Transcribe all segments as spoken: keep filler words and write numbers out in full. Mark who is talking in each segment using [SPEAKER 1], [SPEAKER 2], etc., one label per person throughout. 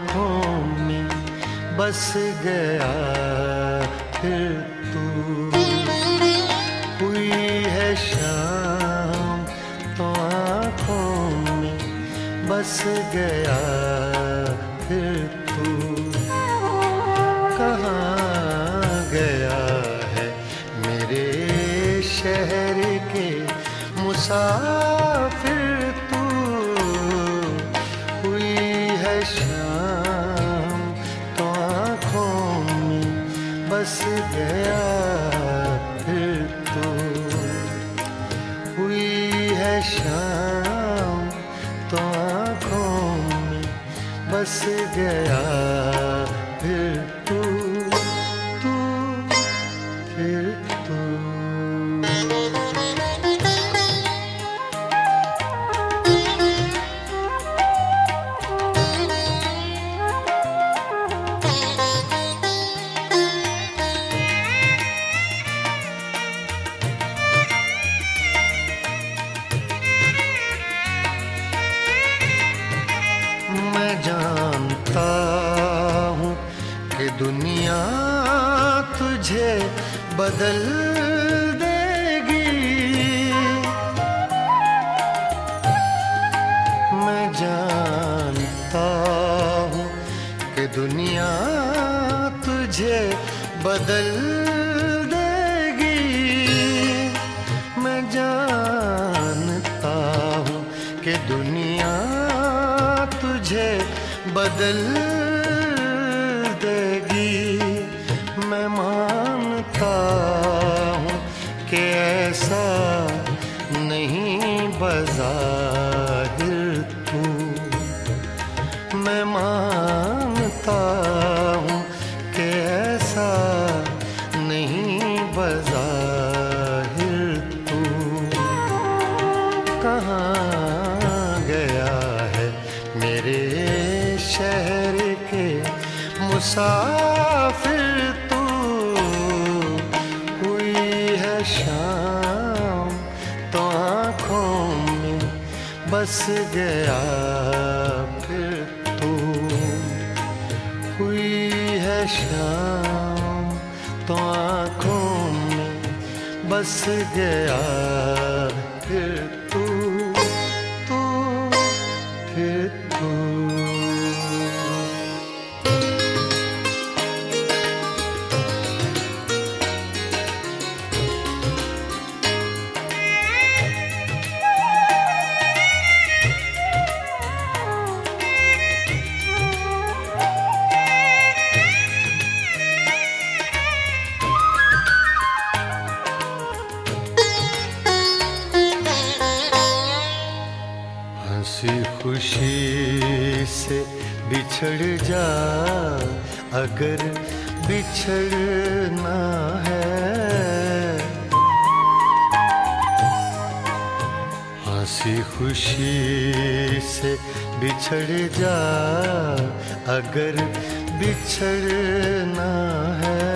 [SPEAKER 1] आँखों में बस गया फिर तू। हुई है शाम तो आँखों में बस गया फिर तू। कहाँ गया है मेरे शहर के मुसाफिर तू। हुई है शाम तो आँखों में बस गया फिर तू। हुई है शाम तो आँखों में बस गया फिर तू। तू फिर तू। मैं जानता हूँ कि दुनिया तुझे बदल देगी। मैं जानता हूँ कि दुनिया तुझे बदल देगी। मैं जानता हूँ कि दुनिया तुझे बदल देगी। मैं मानता हूँ कि ऐसा नहीं बज़ाहिर तू। मैं मानता हूँ कि ऐसा नहीं बज़ाहिर तू। कहाँ गया है मेरे शहर के मुसाफिर तू। हुई है शाम तो आँखों में बस गया फिर तू। हुई है शाम तो आँखों में बस गया फिर तू। तू फिर तू। हंसी खुशी से बिछड़ जा अगर बिछड़ना है। हंसी खुशी से बिछड़ जा अगर बिछड़ना है।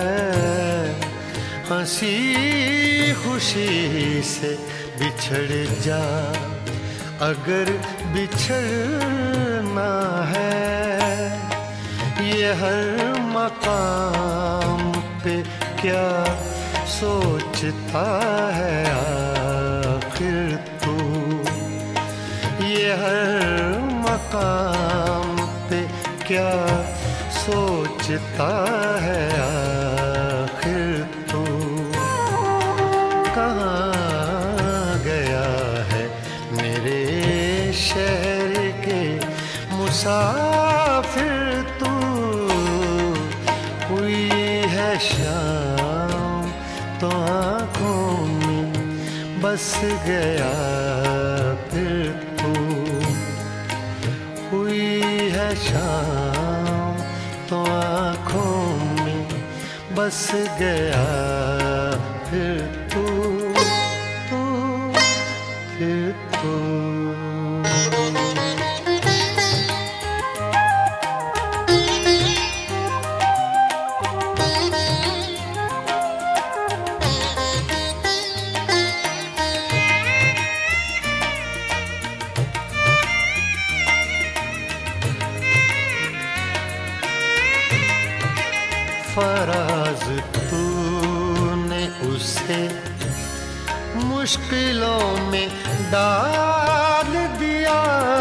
[SPEAKER 1] हंसी खुशी से बिछड़ जा अगर बिछड़ना है। ये हर मकाम पे क्या सोचता है आखिर तू। ये हर मकाम पे क्या सोचता है आखिर तू। कहाँ गया है मेरे शहर के मुसाफिर तू। हुई है शाम तो आँखों में बस गया फिर तू। हुई है शाम तो आँखों में बस गया फिर तू। तू फिर तू। फराज तूने उसे मुश्किलों में डाल दिया।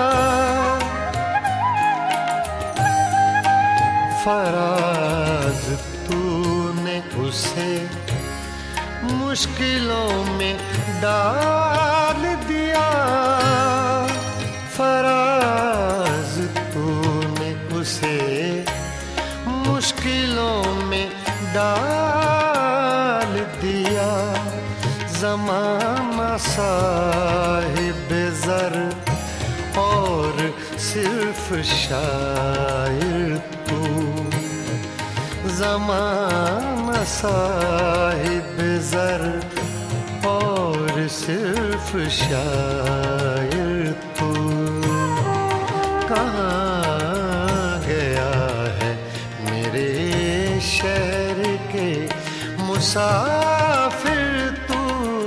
[SPEAKER 1] फराज तूने उसे मुश्किलों में डाल दिया। फराज तूने उसे मुश्किलों में डाल दिया। ज़माना साहिब ज़र और सिर्फ शायर तू। ज़माना साहिब ज़र और सिर्फ शायर तू। कहाँ गया है मेरे शहर के मुसाफिर तू।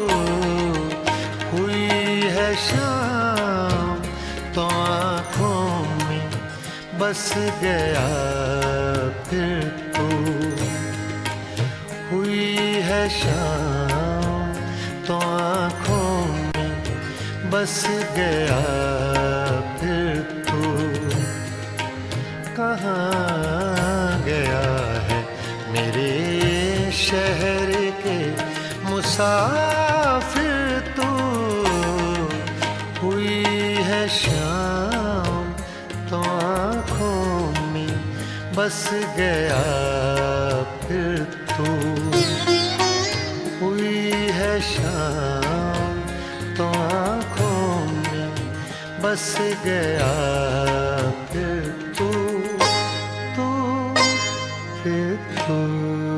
[SPEAKER 1] हुई है शाम तो आँखों में बस गया फिर तू। हुई है शाम तो आँखों में बस गया फिर तू। कहाँ गया है मेरे शहर के मुसाफिर तू। हुई है शाम तो आँखों में बस गया फिर तू। हुई है शाम तो आँखों में बस गया फिर तू। तू फिर तू।